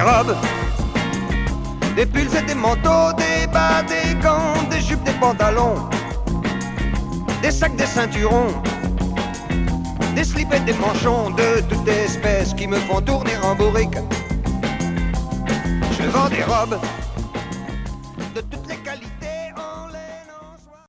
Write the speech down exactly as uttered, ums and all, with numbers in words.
robes, des pulls et des manteaux, des bas, des gants, des jupes, des pantalons, des sacs, des ceinturons, des slips et des manchons de toute espèce qui me font tourner en bourrique. Je vends des robes de toutes